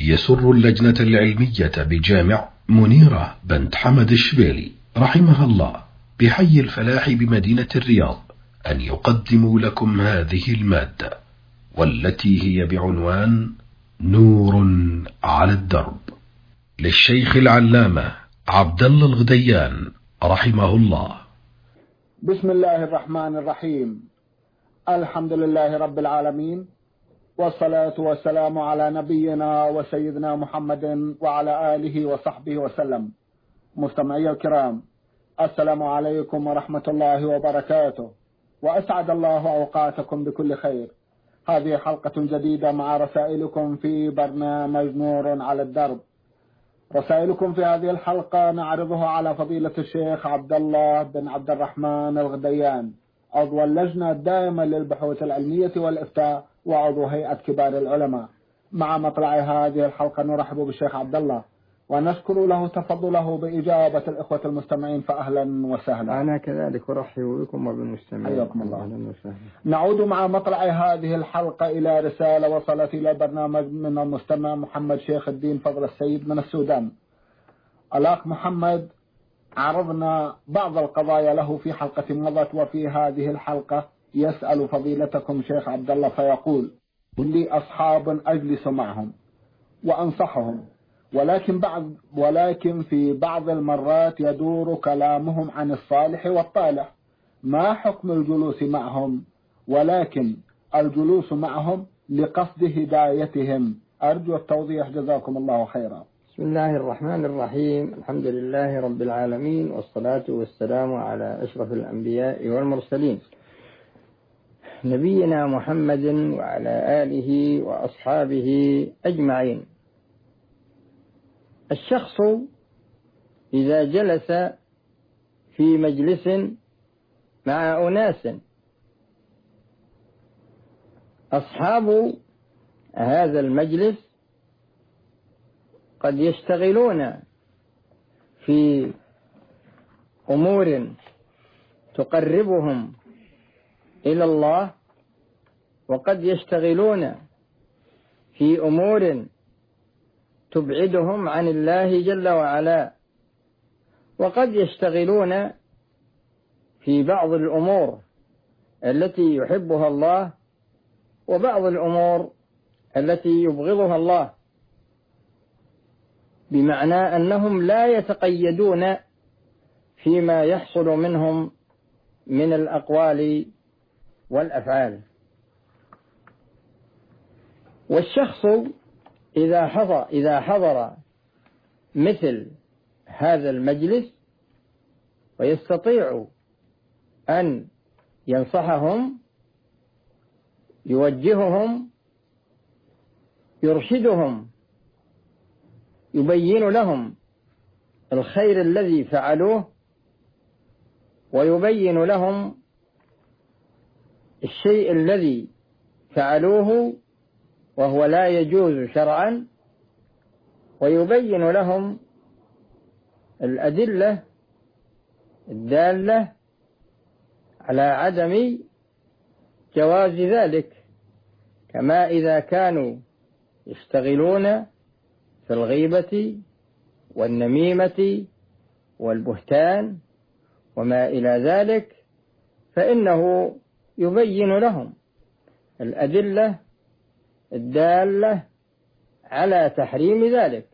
يسر اللجنة العلمية بجامع منيرة بنت حمد الشبيلي رحمها الله بحي الفلاح بمدينة الرياض أن يقدموا لكم هذه المادة، والتي هي بعنوان نور على الدرب، للشيخ العلامة عبد الله الغديان رحمه الله. بسم الله الرحمن الرحيم. الحمد لله رب العالمين، والصلاة والسلام على نبينا وسيدنا محمد وعلى آله وصحبه وسلم. مستمعي الكرام، السلام عليكم ورحمة الله وبركاته، وأسعد الله أوقاتكم بكل خير. هذه حلقة جديدة مع رسائلكم في برنامج نور على الدرب. رسائلكم في هذه الحلقة نعرضها على فضيلة الشيخ عبد الله بن عبد الرحمن الغديان، عضو اللجنة الدائمة للبحوث العلمية والإفتاء وعضو هيئة كبار العلماء. مع مطلع هذه الحلقة نرحب بالشيخ عبد الله ونشكر له تفضله بإجابة الإخوة المستمعين، فأهلا وسهلا. أنا كذلك أرحب بكم وبالمستمعين. حياكم الله. نعود مع مطلع هذه الحلقة إلى رسالة وصلت إلى برنامج من المستمع محمد شيخ الدين فضل السيد من السودان. الأخ محمد عرضنا بعض القضايا له في حلقة مضت، وفي هذه الحلقة يسأل فضيلتكم شيخ عبد الله فيقول: لي أصحاب أجلس معهم وأنصحهم، ولكن في بعض المرات يدور كلامهم عن الصالح والطالح. ما حكم الجلوس معهم؟ ولكن الجلوس معهم لقصد هدايتهم. أرجو التوضيح، جزاكم الله خيرا. بسم الله الرحمن الرحيم. الحمد لله رب العالمين، والصلاة والسلام على أشرف الأنبياء والمرسلين، نبينا محمد وعلى آله وأصحابه أجمعين. الشخص إذا جلس في مجلس مع أناس، أصحاب هذا المجلس قد يشتغلون في أمور تقربهم إلى الله، وقد يشتغلون في أمور تبعدهم عن الله جل وعلا، وقد يشتغلون في بعض الأمور التي يحبها الله وبعض الأمور التي يبغضها الله، بمعنى أنهم لا يتقيدون فيما يحصل منهم من الأقوال والأفعال. والشخص إذا حضر مثل هذا المجلس ويستطيع أن ينصحهم، يوجههم، يرشدهم، يبين لهم الخير الذي فعلوه، ويبين لهم الشيء الذي فعلوه وهو لا يجوز شرعا، ويبين لهم الأدلة الدالة على عدم جواز ذلك. كما إذا كانوا يشتغلون في الغيبة والنميمة والبهتان وما إلى ذلك، فإنه يبين لهم الأدلة الدالة على تحريم ذلك.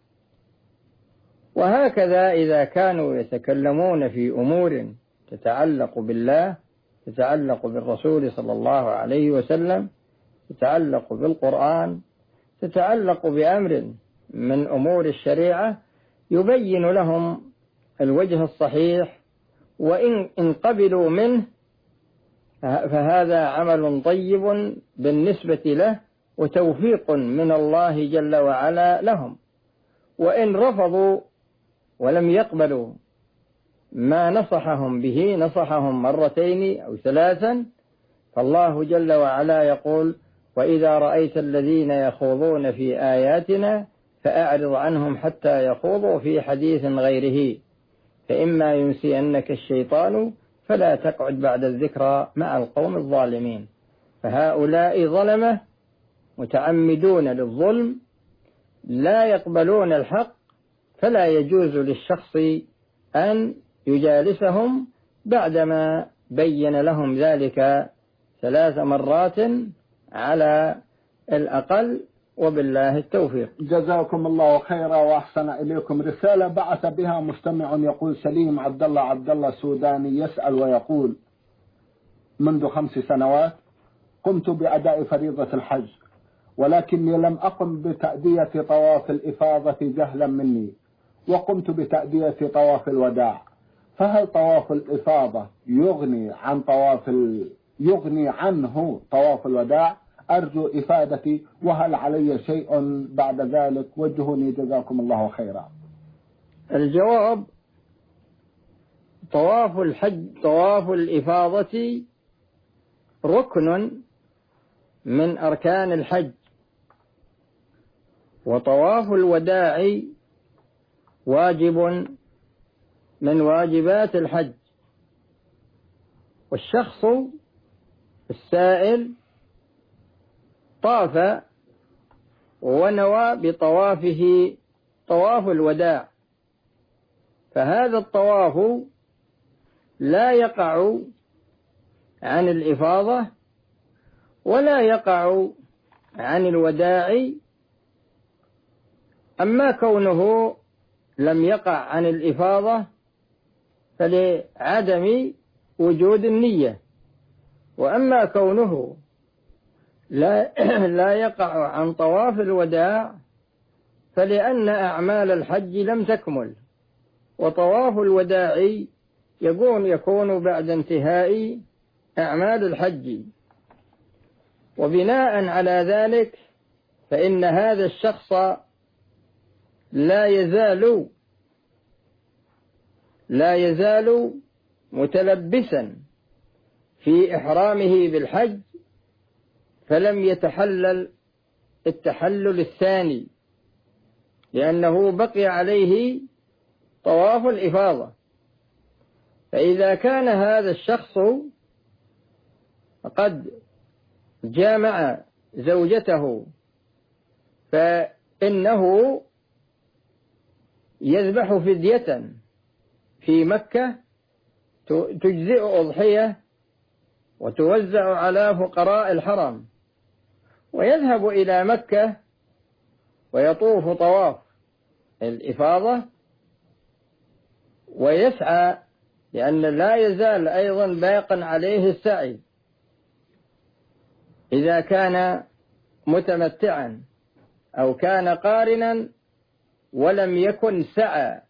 وهكذا إذا كانوا يتكلمون في أمور تتعلق بالله، تتعلق بالرسول صلى الله عليه وسلم، تتعلق بالقرآن، تتعلق بأمر من أمور الشريعة، يبين لهم الوجه الصحيح، وإن قبلوا منه فهذا عمل طيب بالنسبة له وتوفيق من الله جل وعلا لهم. وإن رفضوا ولم يقبلوا ما نصحهم به، نصحهم مرتين أو ثلاثا، فالله جل وعلا يقول: وإذا رأيت الذين يخوضون في آياتنا فأعرض عنهم حتى يخوضوا في حديث غيره، فإما ينسينك الشيطان فلا تقعد بعد الذكرى مع القوم الظالمين. فهؤلاء ظلمة متعمدون للظلم، لا يقبلون الحق، فلا يجوز للشخص أن يجالسهم بعدما بين لهم ذلك 3 مرات على الأقل، وبالله التوفيق. جزاكم الله خيرا وأحسن إليكم. رسالة بعث بها مستمع يقول: سليم عبد الله سوداني يسأل ويقول: منذ 5 سنوات قمت بأداء فريضة الحج، ولكني لم أقم بتأدية طواف الإفاضة جهلا مني، وقمت بتأدية طواف الوداع، فهل طواف الإفاضة يغني عنه طواف الوداع؟ أرجو إفادتي، وهل علي شيء بعد ذلك؟ وجهوني جزاكم الله خيرا. الجواب: طواف الإفاضة ركن من أركان الحج، وطواف الوداع واجب من واجبات الحج. والشخص السائل طاف ونوى بطوافه طواف الوداع، فهذا الطواف لا يقع عن الإفاضة ولا يقع عن الوداع. أما كونه لم يقع عن الإفاضة فلعدم وجود النية، وأما كونه لا يقع عن طواف الوداع فلأن أعمال الحج لم تكمل، وطواف الوداع يكون بعد انتهاء أعمال الحج. وبناء على ذلك فإن هذا الشخص لا يزال متلبسا في إحرامه بالحج، فلم يتحلل التحلل الثاني، لأنه بقي عليه طواف الإفاضة. فإذا كان هذا الشخص قد جامع زوجته فإنه يذبح فدية في مكة تجزئ أضحية وتوزع على فقراء الحرم، ويذهب إلى مكة ويطوف طواف الإفاضة ويسعى، لأن لا يزال أيضا باقا عليه السعي إذا كان متمتعا أو كان قارنا ولم يكن سعى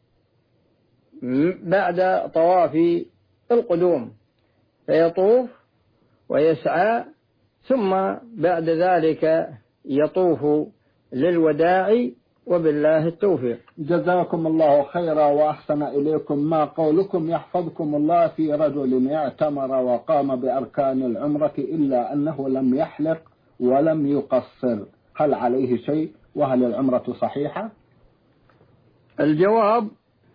بعد طواف القدوم، فيطوف ويسعى ثم بعد ذلك يطوف للوداع، وبالله التوفيق. جزاكم الله خيرا وأحسن إليكم. ما قولكم يحفظكم الله في رجل اعتمر وقام بأركان العمرة إلا أنه لم يحلق ولم يقصر، هل عليه شيء؟ وهل العمرة صحيحة؟ الجواب: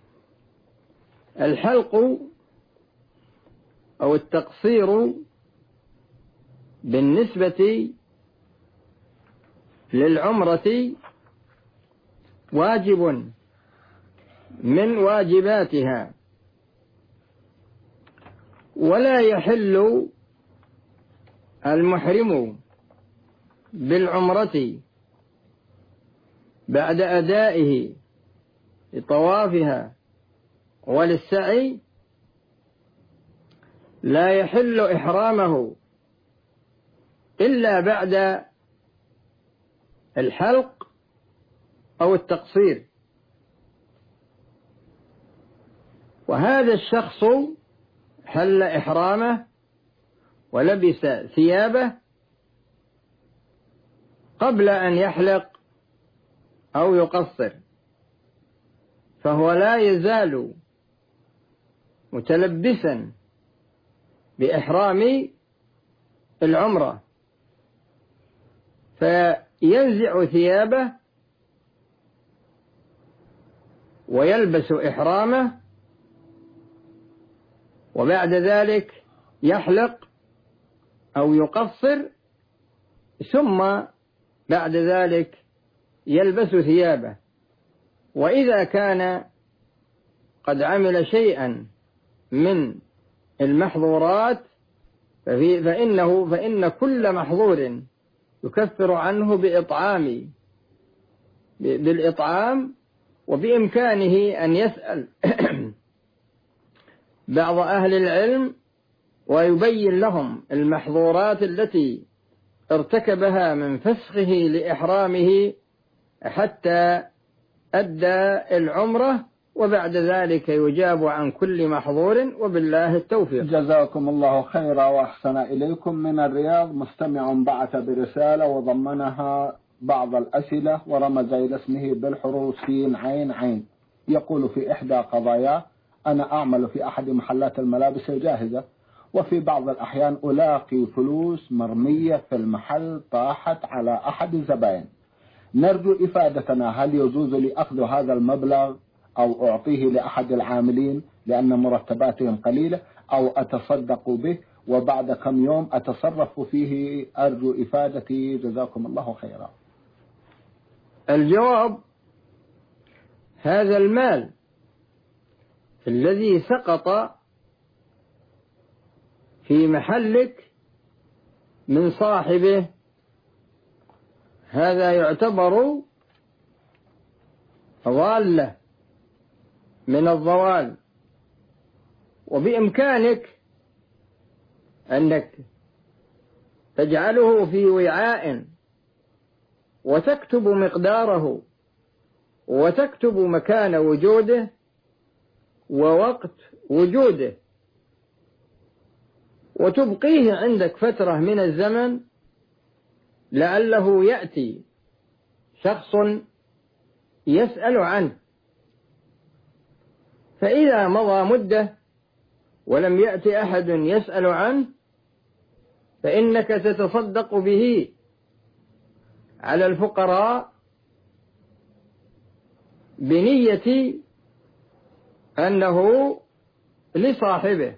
الحلق أو التقصير بالنسبة للعمرة واجب من واجباتها، ولا يحل المحرم بالعمرة بعد أدائه لطوافها وللسعي، لا يحل إحرامه إلا بعد الحلق أو التقصير. وهذا الشخص حل إحرامه ولبس ثيابه قبل أن يحلق أو يقصر، فهو لا يزال متلبسا بإحرام العمرة، فينزع ثيابه ويلبس إحرامه، وبعد ذلك يحلق أو يقصر، ثم بعد ذلك يلبس ثيابه. وإذا كان قد عمل شيئا من المحظورات فإن كل محظور يكفر عنه بالإطعام، وبإمكانه أن يسأل بعض أهل العلم ويبين لهم المحظورات التي ارتكبها من فسخه لإحرامه حتى أدى العمرة، وبعد ذلك يجاب عن كل محظور، وبالله التوفيق. جزاكم الله خيرا وأحسن إليكم. من الرياض مستمع بعث برسالة وضمنها بعض الأسئلة ورمز إلى اسمه بالحروف سين عين عين. يقول في إحدى قضاياه: أنا أعمل في أحد محلات الملابس الجاهزة، وفي بعض الأحيان ألاقي فلوس مرمية في المحل طاحت على أحد الزبائن. نرجو إفادتنا، هل يجوز لي أخذ هذا المبلغ أو أعطيه لأحد العاملين لأن مرتباتهم قليلة، أو أتصدق به وبعد كم يوم أتصرف فيه؟ أرجو إفادتي، جزاكم الله خيرا. الجواب: هذا المال الذي سقط في محلك من صاحبه هذا يعتبر ضالة من الضوال، وبإمكانك أنك تجعله في وعاء وتكتب مقداره وتكتب مكان وجوده ووقت وجوده، وتبقيه عندك فترة من الزمن لعله يأتي شخص يسأل عنه، فإذا مضى مدة ولم يأتي أحد يسأل عنه فإنك تتصدق به على الفقراء بنية أنه لصاحبه،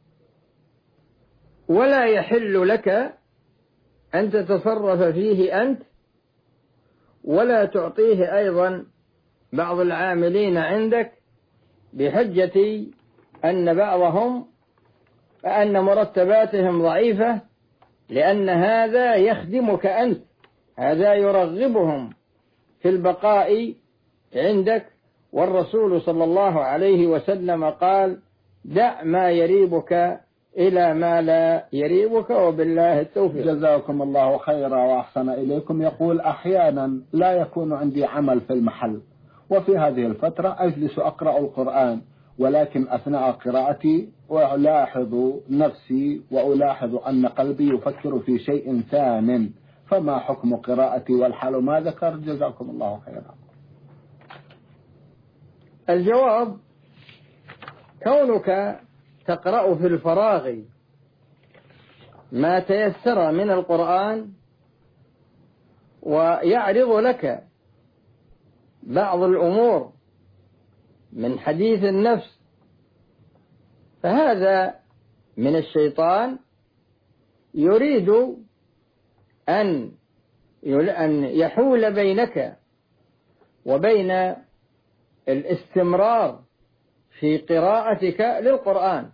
ولا يحل لك أن تتصرف فيه أنت، ولا تعطيه أيضا بعض العاملين عندك بحجة أن بعضهم أن مرتباتهم ضعيفة، لأن هذا يخدمك أنت، هذا يرغبهم في البقاء عندك. والرسول صلى الله عليه وسلم قال: دع ما يريبك إلى ما لا يريبك، وبالله التوفيق. جزاكم الله خيرا وأحسن إليكم. يقول: أحيانا لا يكون عندي عمل في المحل، وفي هذه الفترة أجلس أقرأ القرآن، ولكن أثناء قراءتي ألاحظ نفسي وألاحظ أن قلبي يفكر في شيء ثان، فما حكم قراءتي والحال ما ذكر؟ جزاكم الله خيرا. الجواب: كونك تقرأ في الفراغ ما تيسر من القرآن ويعرض لك بعض الأمور من حديث النفس، فهذا من الشيطان يريد أن يحول بينك وبين الاستمرار في قراءتك للقرآن،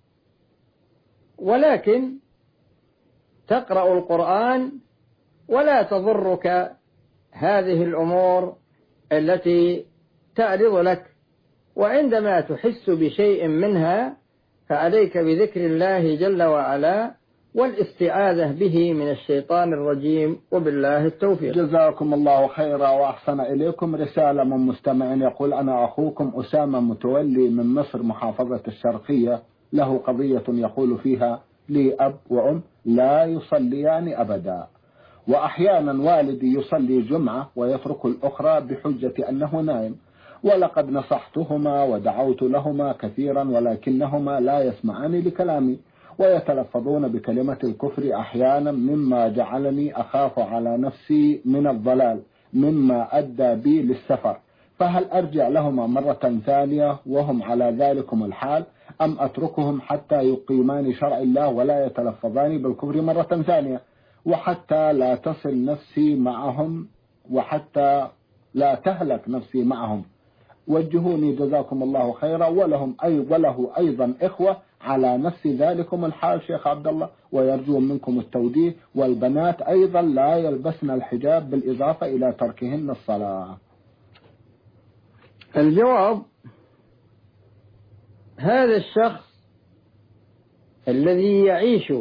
ولكن تقرأ القرآن ولا تضرك هذه الأمور التي تعرض لك، وعندما تحس بشيء منها فعليك بذكر الله جل وعلا والاستعاذة به من الشيطان الرجيم، وبالله التوفيق. جزاكم الله خيرا وأحسن إليكم. رسالة من مستمع يقول: أنا أخوكم أسامة متولي من مصر محافظة الشرقية، له قضية يقول فيها: لي أب وأم لا يصليان أبدا، وأحيانا والدي يصلي جمعة ويترك الأخرى بحجة أنه نائم، ولقد نصحتهما ودعوت لهما كثيرا ولكنهما لا يسمعان لكلامي ويتلفظون بكلمة الكفر أحيانا، مما جعلني أخاف على نفسي من الضلال مما أدى بي للسفر، فهل أرجع لهما مرة ثانية وهم على ذلكم الحال، أم أتركهم حتى يقيمان شرع الله ولا يتلفظان بالكفر مرة ثانية، وحتى لا تصل نفسي معهم وحتى لا تهلك نفسي معهم. وجهوني جزاكم الله خيرا. وله أيضا إخوة على نفس ذلكم الحال شيخ عبد الله، ويرجون منكم التوجيه. والبنات أيضا لا يلبسن الحجاب بالإضافة إلى تركهن الصلاة. الجواب: هذا الشخص الذي يعيش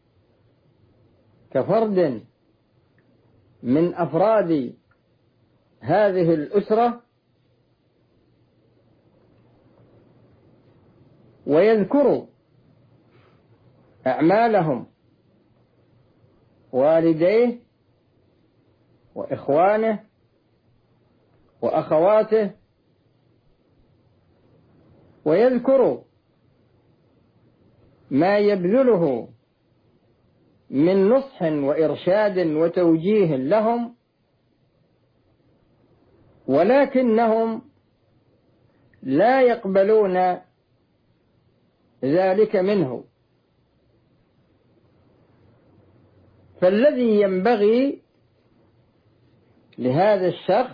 كفرد من أفراد هذه الأسرة ويذكر أعمالهم والديه وإخوانه وأخواته، ويذكر ما يبذله من نصح وإرشاد وتوجيه لهم، ولكنهم لا يقبلون ذلك منه. فالذي ينبغي لهذا الشخص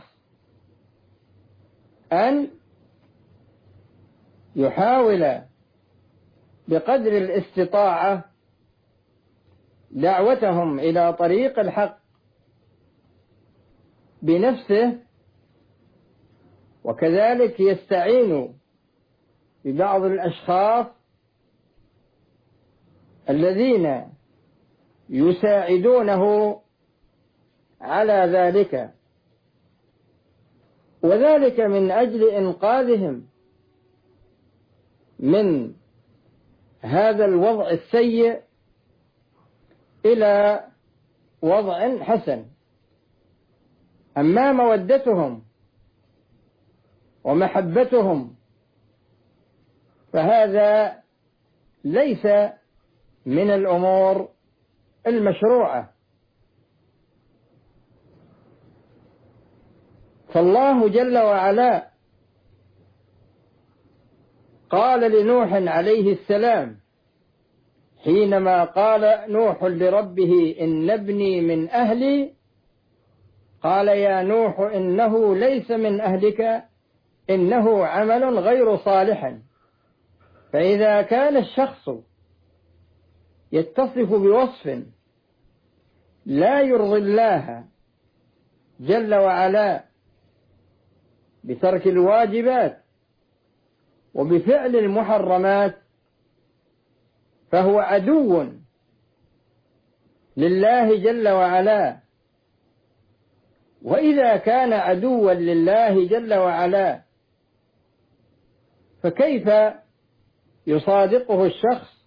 أن يحاول بقدر الاستطاعة دعوتهم إلى طريق الحق بنفسه، وكذلك يستعين ببعض الأشخاص الذين يساعدونه على ذلك، وذلك من أجل إنقاذهم من هذا الوضع السيء إلى وضع حسن. أما مودتهم ومحبتهم فهذا ليس من الأمور المشروعة. فالله جل وعلا قال لنوح عليه السلام حينما قال نوح لربه إن ابني من أهلي، قال يا نوح إنه ليس من أهلك إنه عمل غير صالح. فإذا كان الشخص يتصف بوصف لا يرضي الله جل وعلا بترك الواجبات وبفعل المحرمات فهو عدو لله جل وعلا. وإذا كان عدوا لله جل وعلا فكيف يصادقه الشخص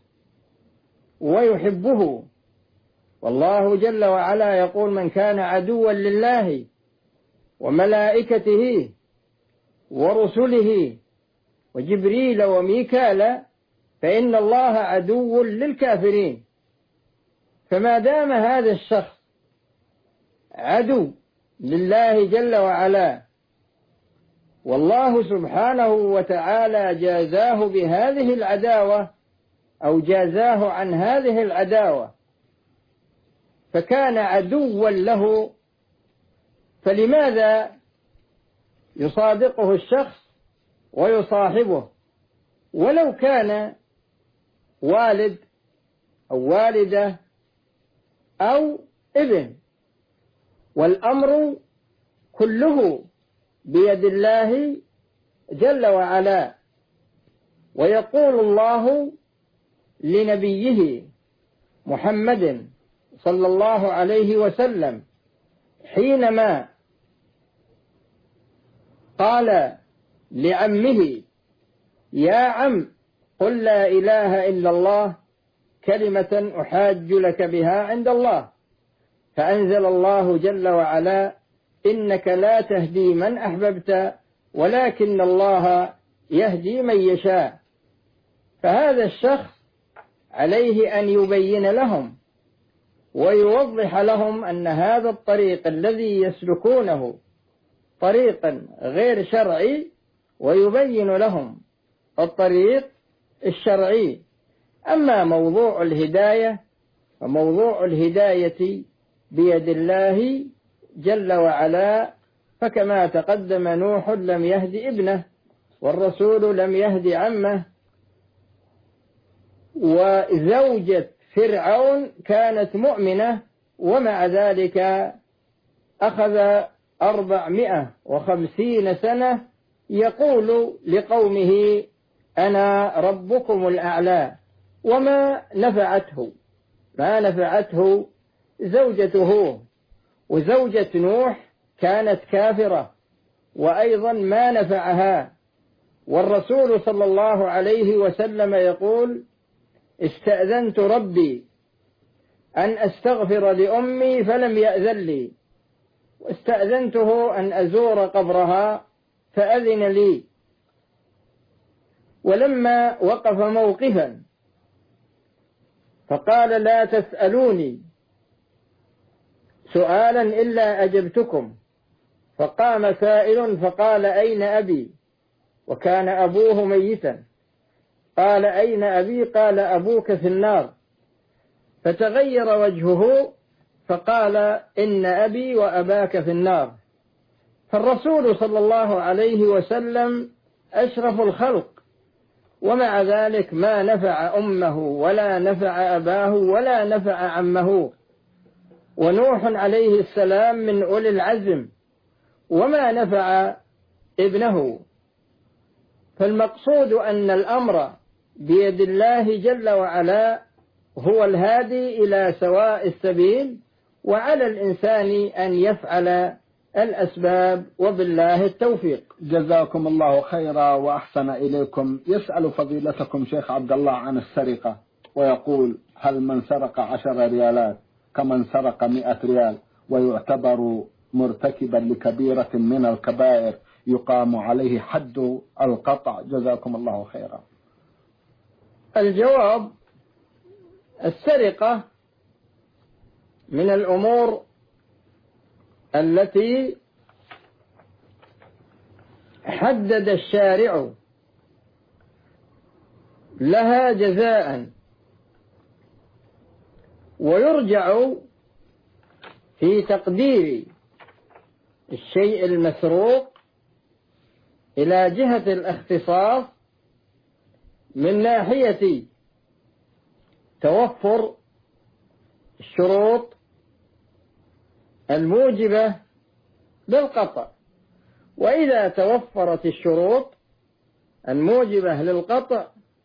ويحبه؟ والله جل وعلا يقول من كان عدوا لله وملائكته ورسله وجبريل وميكال فإن الله عدو للكافرين. فما دام هذا الشخص عدو لله جل وعلا والله سبحانه وتعالى جازاه بهذه العداوة أو جازاه عن هذه العداوة فكان عدوا له، فلماذا يصادقه الشخص ويصاحبه ولو كان والد أو والدة أو ابن؟ والأمر كله بيد الله جل وعلا. ويقول الله لنبيه محمد صلى الله عليه وسلم حينما قال لعمه يا عم قل لا إله إلا الله كلمة أحاج لك بها عند الله، فأنزل الله جل وعلا إنك لا تهدي من أحببت ولكن الله يهدي من يشاء. فهذا الشخص عليه أن يبين لهم ويوضح لهم أن هذا الطريق الذي يسلكونه طريقا غير شرعي، ويبين لهم الطريق الشرعي. أما موضوع الهداية فموضوع الهداية بيد الله جل وعلا فكما تقدم نوح لم يهد ابنه، والرسول لم يهد عمه، وزوجة فرعون كانت مؤمنة، ومع ذلك أخذ 450 سنة يقول لقومه أنا ربكم الأعلى، وما نفعته زوجته، وزوجة نوح كانت كافرة وأيضا ما نفعها. والرسول صلى الله عليه وسلم يقول استأذنت ربي أن أستغفر لأمي فلم يأذن لي، واستأذنته أن أزور قبرها فأذن لي. ولما وقف موقفا فقال لا تسألوني سؤالا إلا أجبتكم، فقام سائل فقال أين أبي؟ وكان أبوه ميتا. قال أين أبي؟ قال أبوك في النار. فتغير وجهه فقال إن أبي وأباك في النار. فالرسول صلى الله عليه وسلم أشرف الخلق، ومع ذلك ما نفع أمه ولا نفع أباه ولا نفع عمه. ونوح عليه السلام من أولي العزم وما نفع ابنه. فالمقصود أن الأمر بيد الله جل وعلا، هو الهادي إلى سواء السبيل، وعلى الإنسان أن يفعل الأسباب، وبالله التوفيق. جزاكم الله خيرا وأحسن إليكم. يسأل فضيلتكم شيخ عبد الله عن السرقة، ويقول هل من سرق 10 ريالات كمن سرق 100 ريال ويعتبر مرتكبا لكبيرة من الكبائر يقام عليه حد القطع؟ جزاكم الله خيرا. الجواب: السرقة من الأمور التي حدد الشارع لها جزاء، ويرجع في تقدير الشيء المسروق إلى جهة الاختصاص من ناحية توفر الشروط الموجبة للقطع. وإذا توفرت الشروط الموجبة للقطع،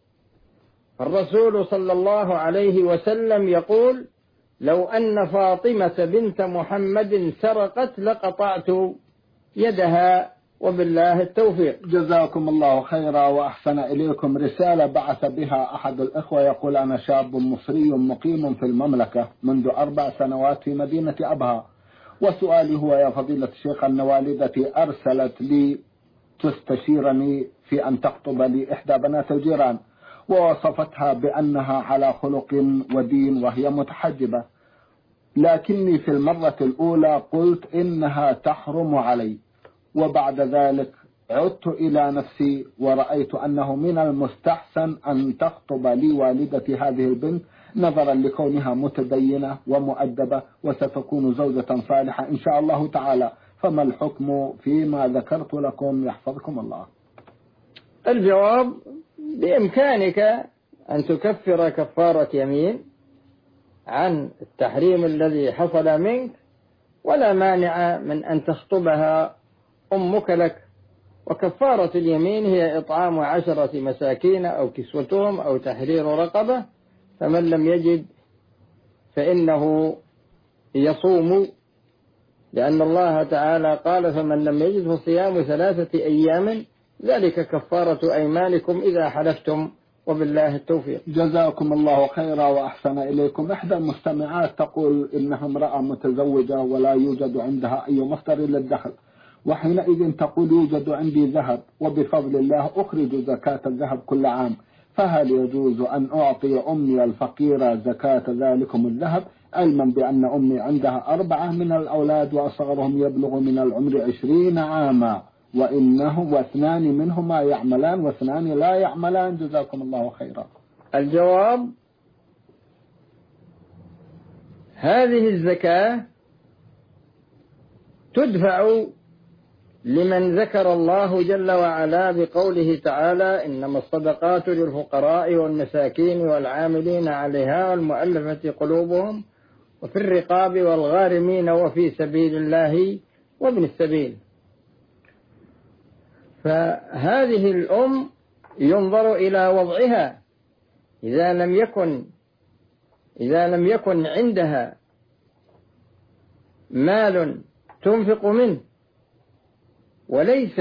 الرسول صلى الله عليه وسلم يقول لو أن فاطمة بنت محمد سرقت لقطعت يدها، وبالله التوفيق. جزاكم الله خيرا وأحسن إليكم. رسالة بعث بها أحد الإخوة يقول أنا شاب مصري مقيم في المملكة منذ 4 سنوات في مدينة أبها، وسؤالي هو يا فضيلة الشيخ أن والدتي أرسلت لي تستشيرني في أن تخطب لي إحدى بنات الجيران، ووصفتها بأنها على خلق ودين وهي متحجبة، لكني في المرة الأولى قلت إنها تحرم علي، وبعد ذلك عدت إلى نفسي ورأيت أنه من المستحسن أن تخطب لي والدتي هذه البنت نظرا لكونها متدينة ومؤدبة وستكون زوجة صالحة إن شاء الله تعالى، فما الحكم فيما ذكرت لكم يحفظكم الله؟ الجواب: بإمكانك أن تكفر كفارة يمين عن التحريم الذي حصل منك، ولا مانع من أن تخطبها أمك لك. وكفارة اليمين هي إطعام 10 مساكين أو كسوتهم أو تحرير رقبة، فمن لم يجد فإنه يصوم، لأن الله تعالى قال فمن لم يجد فصيام 3 أيام ذلك كفارة أيمانكم إذا حلفتم، وبالله التوفيق. جزاكم الله خيرا وأحسن إليكم. إحدى المستمعات تقول إنها امرأة متزوجة ولا يوجد عندها أي مصدر للدخل، وحينئذ تقول يوجد عندي ذهب وبفضل الله أخرج زكاة الذهب كل عام، فهل يجوز أن أعطي أمي الفقيرة زكاة ذلكم الذهب، علما بأن أمي عندها 4 من الأولاد وأصغرهم يبلغ من العمر 20 عاما، وإنه 2 منهما يعملان و2 لا يعملان؟ جزاكم الله خيرا. الجواب: هذه الزكاة تدفع لمن ذكر الله جل وعلا بقوله تعالى: إنما الصدقات للفقراء والمساكين والعاملين عليها والمؤلفة قلوبهم وفي الرقاب والغارمين وفي سبيل الله وابن السبيل. فهذه الأم ينظر إلى وضعها إذا لم يكن عندها مال تنفق منه، وليس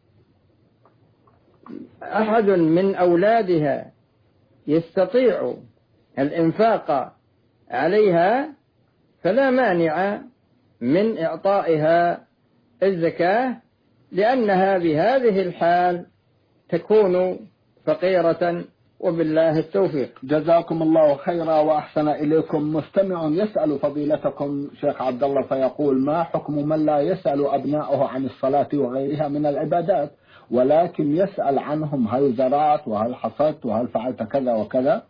أحد من أولادها يستطيع الإنفاق عليها، فلا مانع من إعطائها الزكاة، لأنها بهذه الحال تكون فقيرة، وبالله التوفيق. جزاكم الله خيرا وأحسن إليكم. مستمع يسأل فضيلتكم شيخ عبد الله فيقول: ما حكم من لا يسأل أبنائه عن الصلاة وغيرها من العبادات، ولكن يسأل عنهم هل زرعت وهل حصدت وهل فعلت كذا وكذا؟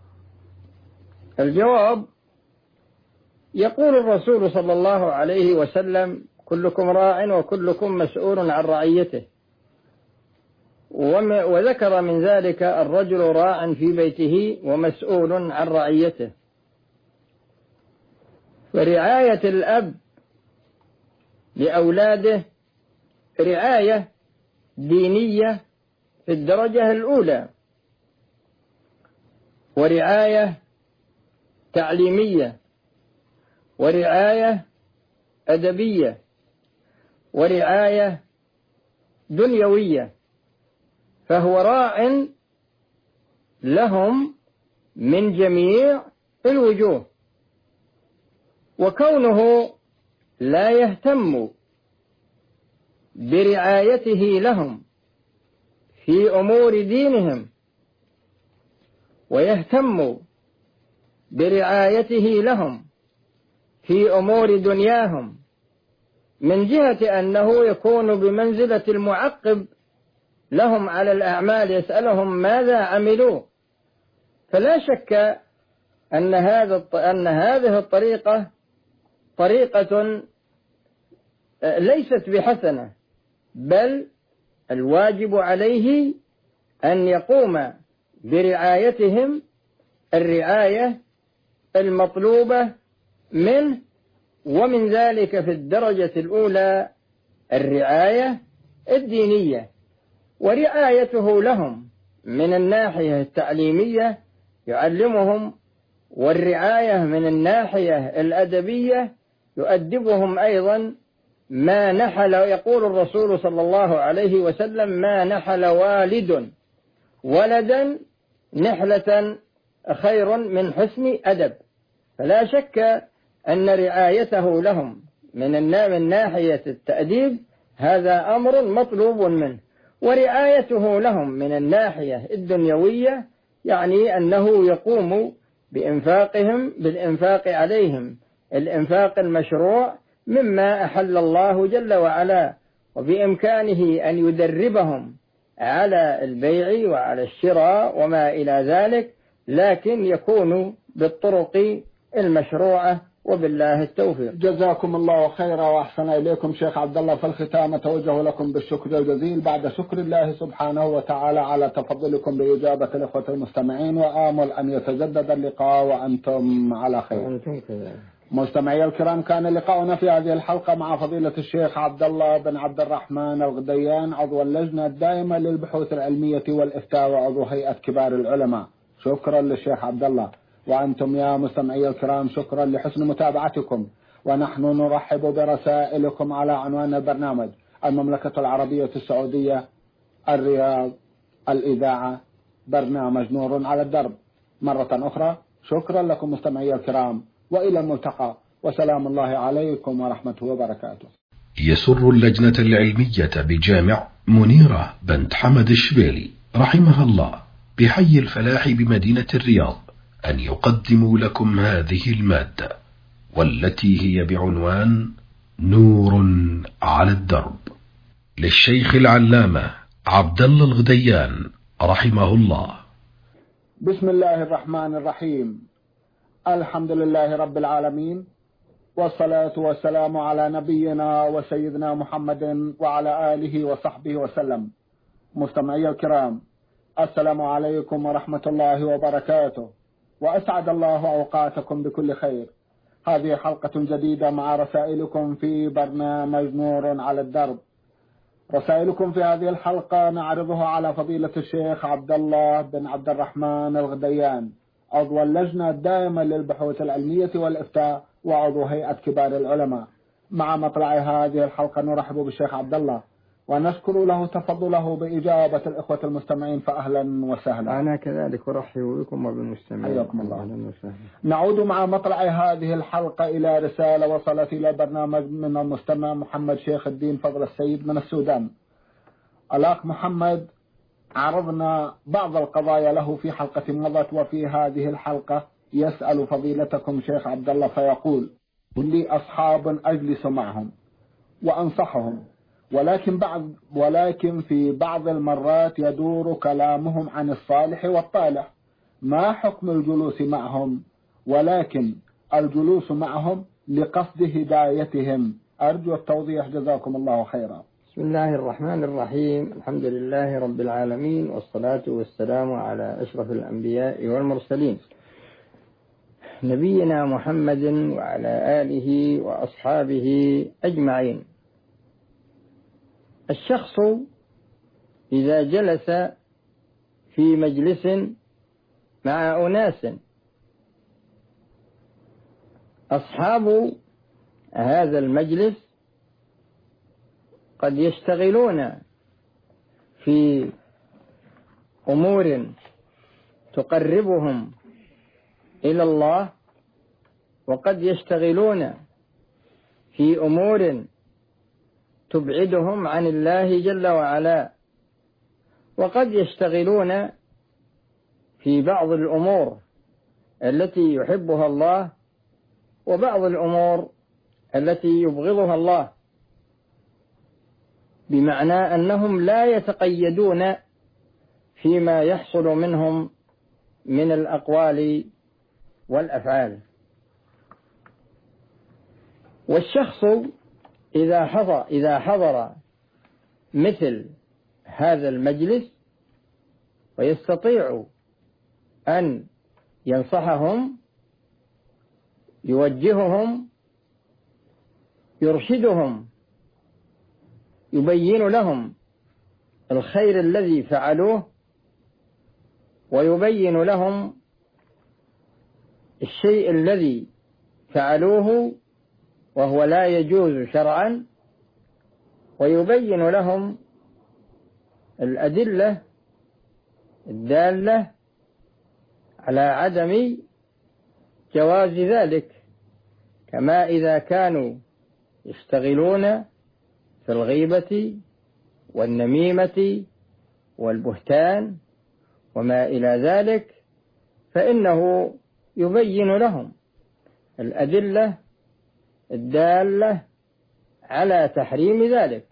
الجواب: يقول الرسول صلى الله عليه وسلم: كلكم راع وكلكم مسؤول عن رعيته. وذكر من ذلك الرجل راع في بيته ومسؤول عن رعيته. فرعاية الأب لأولاده رعاية دينية في الدرجة الأولى، ورعاية تعليمية، ورعاية أدبية، ورعاية دنيوية، فهو راع لهم من جميع الوجوه. وكونه لا يهتم برعايته لهم في أمور دينهم، ويهتم برعايته لهم في أمور دنياهم، من جهة أنه يكون بمنزلة المعقب لهم على الأعمال، يسألهم ماذا عملوا، فلا شك أن هذه الطريقة طريقة ليست بحسنة، بل الواجب عليه أن يقوم برعايتهم الرعاية المطلوبة منه، ومن ذلك في الدرجة الأولى الرعاية الدينية، ورعايته لهم من الناحية التعليمية يعلمهم، والرعاية من الناحية الأدبية يؤدبهم أيضا. ما نحل، يقول الرسول صلى الله عليه وسلم: ما نحل والد ولدا نحلة خير من حسن أدب. فلا شك أن رعايته لهم من ناحية التأديب هذا أمر مطلوب منه، ورعايته لهم من الناحية الدنيوية يعني أنه يقوم بالإنفاق عليهم الإنفاق المشروع مما أحل الله جل وعلا، وبإمكانه أن يدربهم على البيع وعلى الشراء وما إلى ذلك، لكن يكون بالطرق المشروعة، وبالله التوفيق. جزاكم الله خيرا وأحسن إليكم شيخ عبد الله. في الختام أتوجه لكم بالشكر الجزيل بعد شكر الله سبحانه وتعالى على تفضلكم بإجابة الإخوة المستمعين، وآمل أن يتجدد اللقاء وأنتم على خير. مستمعي الكرام، كان لقاؤنا في هذه الحلقة مع فضيلة الشيخ عبد الله بن عبد الرحمن الغديان، عضو اللجنة الدائمة للبحوث العلمية والإفتاء وعضو هيئة كبار العلماء. شكرا للشيخ عبد الله. وأنتم يا مستمعي الكرام شكرا لحسن متابعتكم، ونحن نرحب برسائلكم على عنوان البرنامج: المملكة العربية السعودية، الرياض، الإذاعة، برنامج نور على الدرب. مرة أخرى شكرا لكم مستمعي الكرام، وإلى الملتقى، وسلام الله عليكم ورحمته وبركاته. يسر اللجنة العلمية بجامع منيرة بنت حمد الشبيلي رحمها الله بحي الفلاح بمدينة الرياض أن يقدموا لكم هذه المادة، والتي هي بعنوان نور على الدرب، للشيخ العلامة عبد الله الغديان رحمه الله. بسم الله الرحمن الرحيم. الحمد لله رب العالمين، والصلاة والسلام على نبينا وسيدنا محمد وعلى آله وصحبه وسلم. مستمعي الكرام، السلام عليكم ورحمة الله وبركاته، وأسعد الله أوقاتكم بكل خير. هذه حلقة جديدة مع رسائلكم في برنامج نور على الدرب. رسائلكم في هذه الحلقة نعرضها على فضيلة الشيخ عبد الله بن عبد الرحمن الغديان، عضو اللجنة الدائمة للبحوث العلمية والإفتاء وعضو هيئة كبار العلماء. مع مطلع هذه الحلقة نرحب بالشيخ عبد الله ونشكر له تفضله بإجابة الإخوة المستمعين، فأهلا وسهلا. أنا كذلك أرحب بكم وبالمستمعين. حياكم الله. نعود مع مطلع هذه الحلقة إلى رسالة وصلت إلى برنامج من المستمع محمد شيخ الدين فضل السيد من السودان. الأخ محمد عرضنا بعض القضايا له في حلقة مضت، وفي هذه الحلقة يسأل فضيلتكم شيخ عبد الله فيقول: لي أصحاب أجلس معهم وأنصحهم، ولكن في بعض المرات يدور كلامهم عن الصالح والطالح. ما حكم الجلوس معهم؟ ولكن الجلوس معهم لقصد هدايتهم. أرجو التوضيح، جزاكم الله خيرا. بسم الله الرحمن الرحيم. الحمد لله رب العالمين، والصلاة والسلام على أشرف الأنبياء والمرسلين، نبينا محمد وعلى آله وأصحابه أجمعين. الشخص إذا جلس في مجلس مع أناس، أصحاب هذا المجلس قد يشتغلون في أمور تقربهم إلى الله، وقد يشتغلون في أمور تبعدهم عن الله جل وعلا، وقد يشتغلون في بعض الأمور التي يحبها الله وبعض الأمور التي يبغضها الله، بمعنى أنهم لا يتقيدون فيما يحصل منهم من الأقوال والأفعال. والشخص إذا حضر مثل هذا المجلس ويستطيع أن ينصحهم، يوجههم، يرشدهم، يبين لهم الخير الذي فعلوه، ويبين لهم الشيء الذي فعلوه وهو لا يجوز شرعا، ويبين لهم الأدلة الدالة على عدم جواز ذلك، كما إذا كانوا يشتغلون في الغيبة والنميمة والبهتان وما إلى ذلك، فإنه يبين لهم الأدلة الدالة على تحريم ذلك.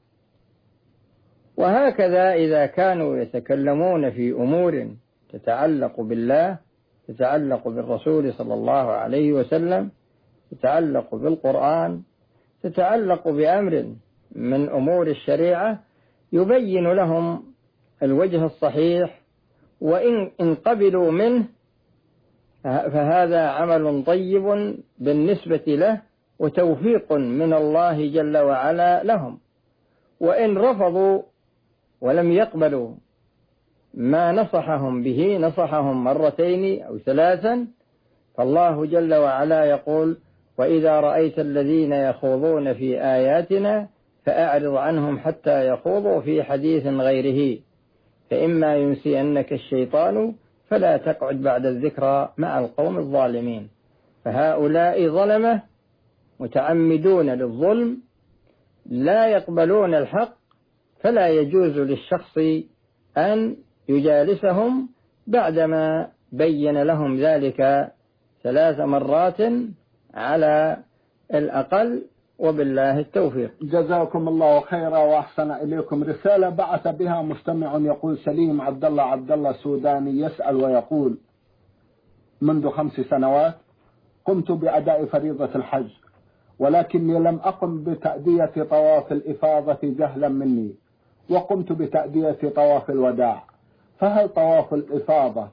وهكذا إذا كانوا يتكلمون في أمور تتعلق بالله، تتعلق بالرسول صلى الله عليه وسلم، تتعلق بالقرآن، تتعلق بأمر من أمور الشريعة، يبين لهم الوجه الصحيح، وإن قبلوا منه فهذا عمل طيب بالنسبة له وتوفيق من الله جل وعلا لهم. وإن رفضوا ولم يقبلوا ما نصحهم به، نصحهم مرتين أو ثلاثا، فالله جل وعلا يقول: وإذا رأيت الذين يخوضون في آياتنا فأعرض عنهم حتى يخوضوا في حديث غيره، فإما ينسينك الشيطان فلا تقعد بعد الذكرى مع القوم الظالمين. فهؤلاء ظلمة متعمدون للظلم، لا يقبلون الحق، فلا يجوز للشخص أن يجالسهم بعدما بين لهم ذلك 3 مرات على الأقل، وبالله التوفيق. جزاكم الله خيرا وأحسن إليكم. رسالة بعث بها مستمع يقول: سليم عبد الله سوداني، يسأل ويقول: منذ 5 سنوات قمت بأداء فريضة الحج، ولكني لم أقم بتأدية طواف الإفاضة جهلا مني، وقمت بتأدية طواف الوداع، فهل طواف الإفاضة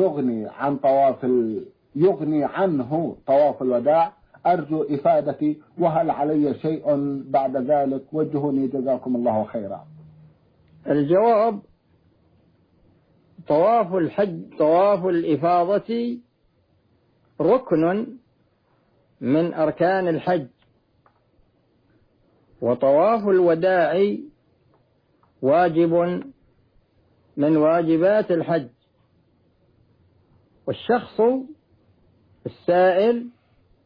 يغني عنه طواف الوداع؟ أرجو إفادتي، وهل علي شيء بعد ذلك؟ وجهوني جزاكم الله خيرا. الجواب: طواف الحج، طواف الإفاضة ركن من أركان الحج، وطواف الوداع واجب من واجبات الحج. والشخص السائل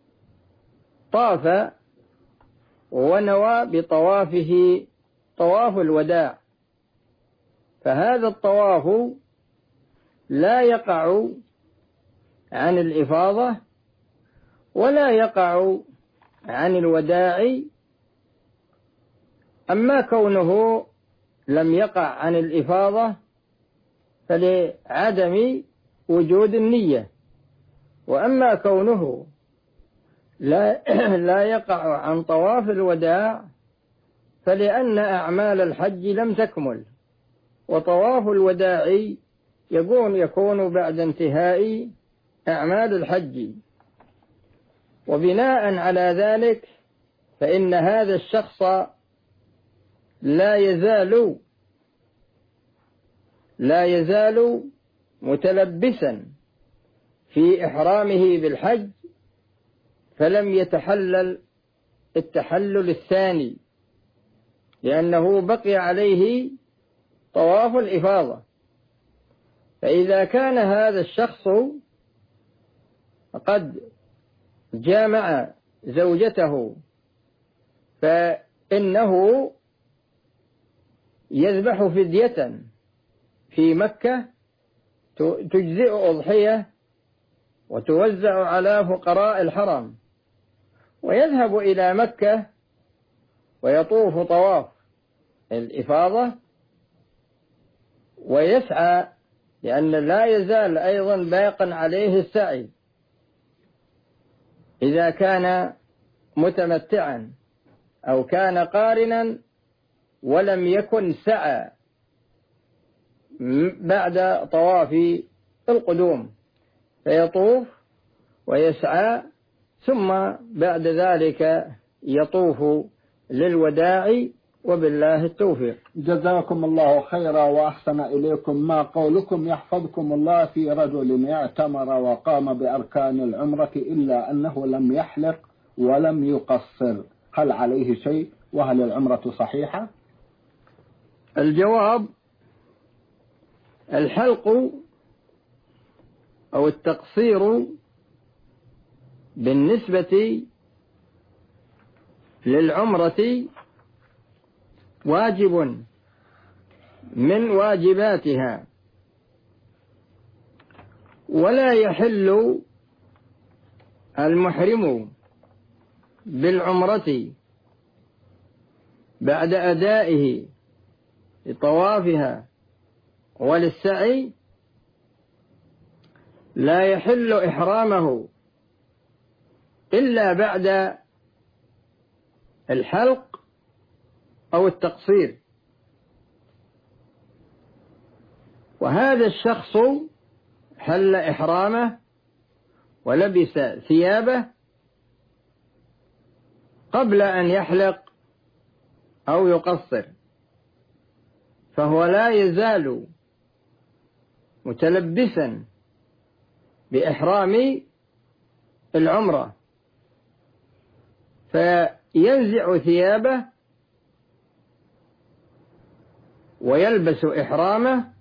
طاف ونوى بطوافه طواف الوداع، فهذا الطواف لا يقع عن الإفاضة ولا يقع عن الوداع. أما كونه لم يقع عن الإفاضة فلعدم وجود النية، وأما كونه لا يقع عن طواف الوداع فلأن أعمال الحج لم تكمل، وطواف الوداع يكون بعد انتهاء أعمال الحج. وبناء على ذلك فإن هذا الشخص لا يزال متلبسا في إحرامه بالحج، فلم يتحلل التحلل الثاني، لأنه بقي عليه طواف الإفاضة. فإذا كان هذا الشخص قد جامع زوجته فإنه يذبح فدية في مكة تجزئ أضحية وتوزع على فقراء الحرم، ويذهب إلى مكة ويطوف طواف الإفاضة ويسعى، لأن لا يزال أيضا باقا عليه السعي إذا كان متمتعا أو كان قارنا ولم يكن سعى بعد طواف القدوم، فيطوف ويسعى ثم بعد ذلك يطوف للوداع، وبالله التوفيق. جزاكم الله خيرا وأحسن إليكم. ما قولكم يحفظكم الله في رجل اعتمر وقام بأركان العمرة إلا أنه لم يحلق ولم يقصر، هل عليه شيء؟ وهل العمرة صحيحة؟ الجواب: الحلق أو التقصير بالنسبة للعمرة واجب من واجباتها، ولا يحل المحرم بالعمرة بعد أدائه لطوافها وللسعي، لا يحل إحرامه إلا بعد الحلق أو التقصير. وهذا الشخص حل إحرامه ولبس ثيابه قبل أن يحلق أو يقصر، فهو لا يزال متلبسا بإحرام العمرة، فينزع ثيابه ويلبس إحرامه،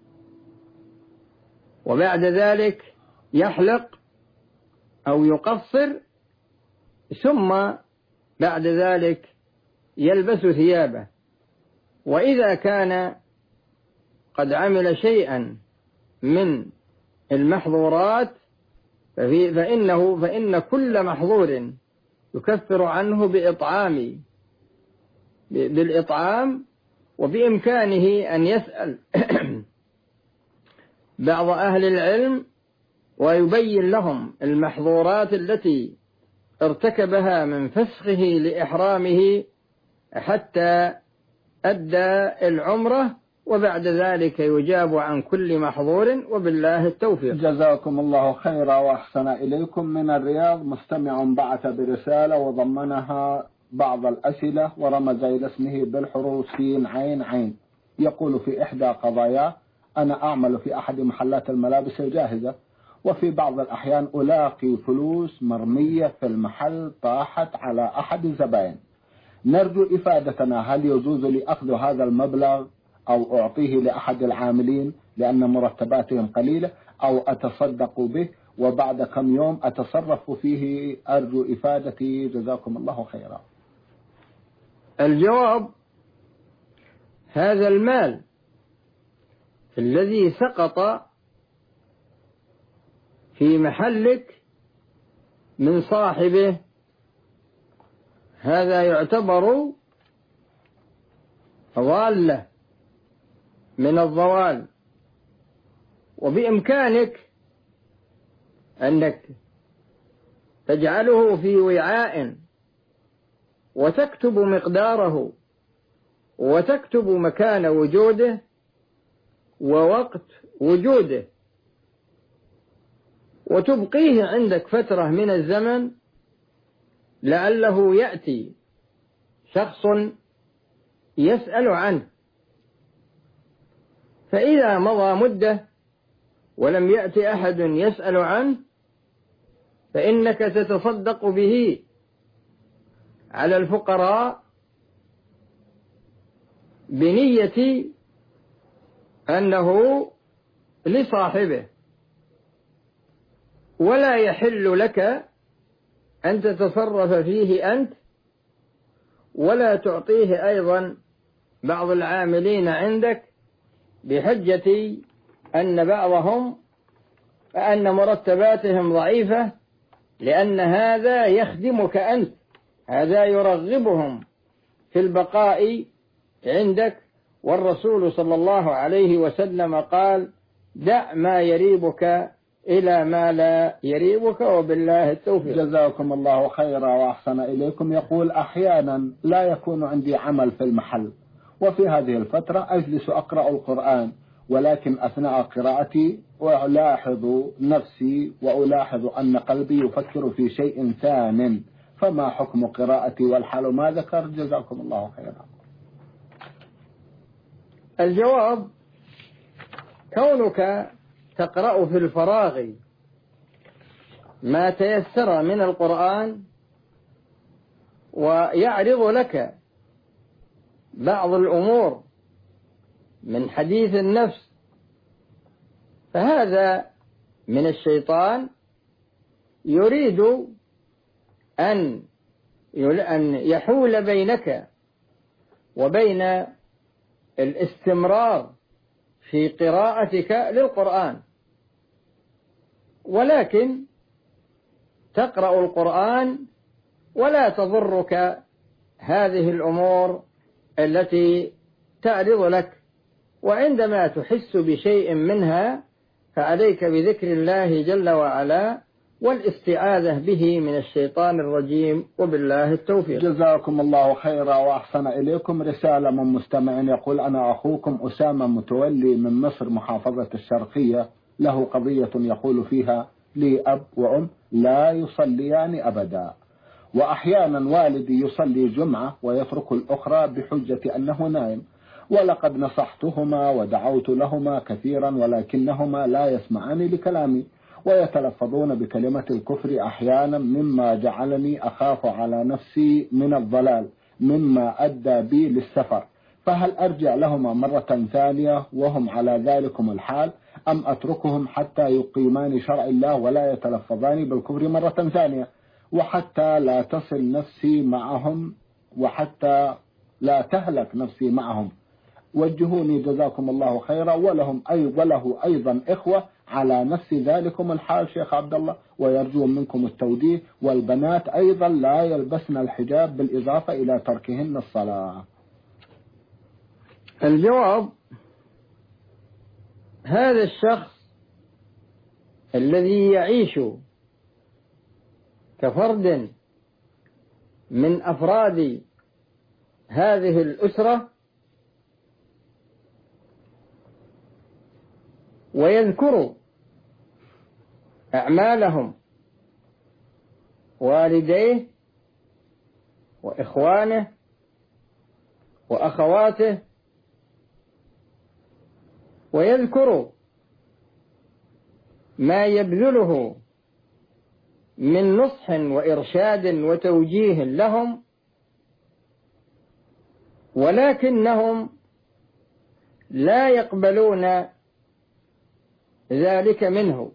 وبعد ذلك يحلق أو يقصر، ثم بعد ذلك يلبس ثيابه. وإذا كان قد عمل شيئا من المحظورات فإن كل محظور يكفر عنه بالإطعام، وبإمكانه أن يسأل بعض أهل العلم ويبين لهم المحظورات التي ارتكبها من فسخه لإحرامه حتى أدى العمرة، وبعد ذلك يجاب عن كل محظور، وبالله التوفيق. جزاكم الله خيرا وأحسن إليكم. من الرياض مستمع بعث برسالة وضمنها بعض الأسئلة ورمز إلى اسمه بالحروف سين عين عين. يقول في إحدى قضاياه: أنا أعمل في أحد محلات الملابس الجاهزة، وفي بعض الأحيان ألاقي فلوس مرمية في المحل طاحت على أحد الزبائن. نرجو إفادتنا، هل يجوز لي أخذ هذا المبلغ أو أعطيه لأحد العاملين لأن مرتباتهم قليلة، أو أتصدق به وبعد كم يوم أتصرف فيه؟ أرجو إفادتي، جزاكم الله خيرا. الجواب: هذا المال الذي سقط في محلك من صاحبه هذا يعتبر ضالة من الضوال، وبإمكانك أنك تجعله في وعاء وتكتب مقداره وتكتب مكان وجوده ووقت وجوده، وتبقيه عندك فترة من الزمن لعله يأتي شخص يسأل عنه، فإذا مضى مدة ولم يأتي أحد يسأل عنه فإنك تتصدق به على الفقراء بنية أنه لصاحبه، ولا يحل لك أن تتصرف فيه أنت، ولا تعطيه أيضا بعض العاملين عندك بحجة أن بعضهم أن مرتباتهم ضعيفة، لأن هذا يخدمك أنت، هذا يرغبهم في البقاء عندك. والرسول صلى الله عليه وسلم قال: دع ما يريبك إلى ما لا يريبك، وبالله التوفيق. جزاكم الله خيرا وأحسن إليكم. يقول: أحيانا لا يكون عندي عمل في المحل، وفي هذه الفترة أجلس أقرأ القرآن، ولكن أثناء قراءتي ألاحظ نفسي وألاحظ أن قلبي يفكر في شيء ثان، فما حكم قراءتي والحال ما ذكر؟ جزاكم الله خيرا. الجواب: كونك تقرأ في الفراغ ما تيسر من القرآن ويعرض لك بعض الأمور من حديث النفس، فهذا من الشيطان يريد أن يحول بينك وبين الاستمرار في قراءتك للقرآن، ولكن تقرأ القرآن ولا تضرك هذه الأمور التي تعرض لك، وعندما تحس بشيء منها فعليك بذكر الله جل وعلا والاستعاذة به من الشيطان الرجيم، وبالله التوفيق. جزاكم الله خيرا وأحسن إليكم. رسالة من مستمع يقول: أنا أخوكم أسامة متولي من مصر محافظة الشرقية، له قضية يقول فيها: لي أب وأم لا يصليان أبدا، وأحيانا والدي يصلي جمعة ويترك الأخرى بحجة أنه نائم، ولقد نصحتهما ودعوت لهما كثيرا ولكنهما لا يسمعان لكلامي ويتلفظون بكلمة الكفر أحيانا، مما جعلني أخاف على نفسي من الضلال مما أدى بي للسفر، فهل أرجع لهما مرة ثانية وهم على ذلكم الحال، أم أتركهم حتى يقيمان شرع الله ولا يتلفظان بالكفر مرة ثانية، وحتى لا تصل نفسي معهم وحتى لا تهلك نفسي معهم؟ وجهوني جزاكم الله خيرا. وله أيضا إخوة على نفس ذلكم الحال شيخ عبد الله، ويرجو منكم التوجيه. والبنات أيضا لا يلبسن الحجاب بالإضافة إلى تركهن الصلاة. الجواب: هذا الشخص الذي يعيش كفرد من أفراد هذه الأسرة ويذكر أعمالهم، والديه وإخوانه وأخواته، ويذكر ما يبذله من نصح وإرشاد وتوجيه لهم، ولكنهم لا يقبلون ذلك منه.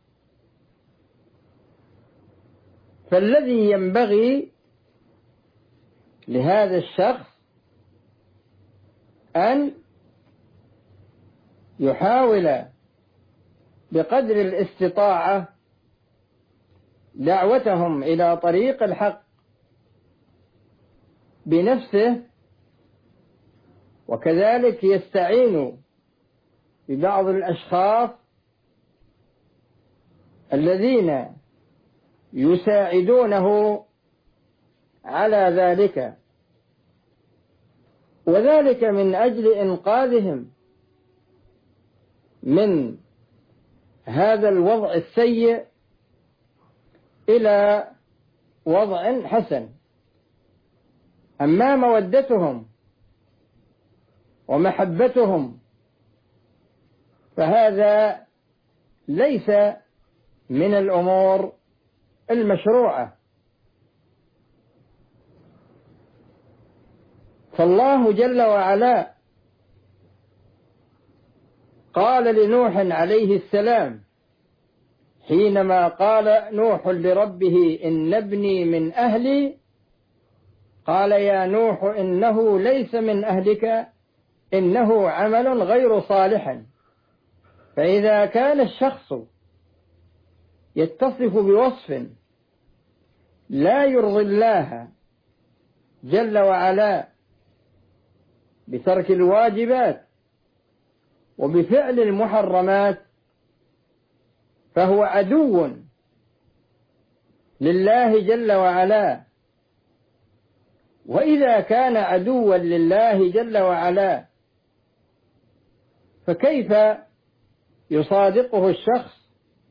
فالذي ينبغي لهذا الشخص أن يحاول بقدر الاستطاعة دعوتهم إلى طريق الحق بنفسه، وكذلك يستعين ببعض الأشخاص الذين يساعدونه على ذلك، وذلك من أجل إنقاذهم من هذا الوضع السيء إلى وضع حسن. أما مودتهم ومحبتهم فهذا ليس من الأمور المشروعة. فالله جل وعلا قال لنوح عليه السلام حينما قال نوح لربه إن ابني من أهلي، قال يا نوح إنه ليس من أهلك إنه عمل غير صالح. فإذا كان الشخص يتصف بوصف لا يرضي الله جل وعلا بترك الواجبات وبفعل المحرمات فهو عدو لله جل وعلا. وإذا كان عدوا لله جل وعلا فكيف يصادقه الشخص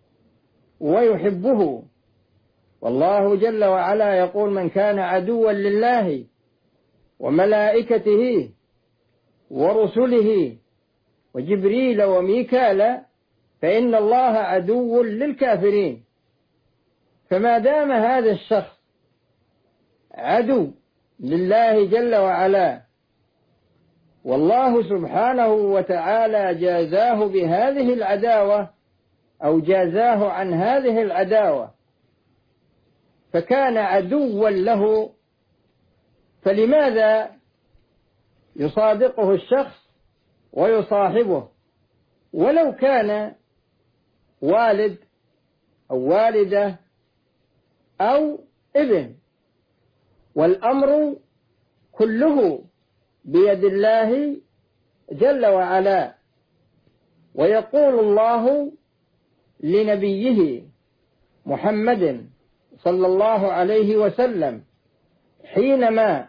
ويحبه؟ والله جل وعلا يقول من كان عدوا لله وملائكته ورسله وجبريل وميكال فإن الله عدو للكافرين. فما دام هذا الشخص عدو لله جل وعلا والله سبحانه وتعالى جازاه بهذه العداوة أو جازاه عن هذه العداوة فكان عدوا له، فلماذا يصادقه الشخص ويصاحبه ولو كان والد أو والدة أو ابن؟ والأمر كله بيد الله جل وعلا. ويقول الله لنبيه محمد صلى الله عليه وسلم حينما